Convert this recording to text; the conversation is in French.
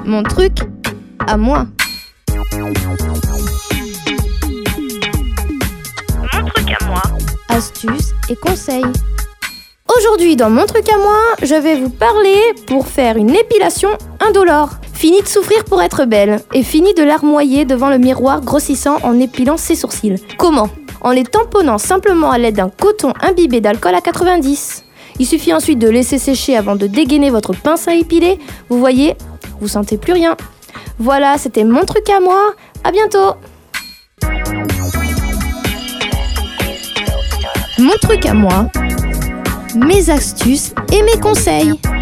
Mon truc à moi. Mon truc à moi. Astuces et conseils. Aujourd'hui, dans mon truc à moi, je vais vous parler pour faire une épilation indolore. Fini de souffrir pour être belle et fini de larmoyer devant le miroir grossissant en épilant ses sourcils. Comment ? En les tamponnant simplement à l'aide d'un coton imbibé d'alcool à 90. Il suffit ensuite de laisser sécher avant de dégainer votre pince à épiler. Vous voyez, vous sentez plus rien. Voilà, c'était mon truc à moi. À bientôt. Mon truc à moi, mes astuces et mes conseils.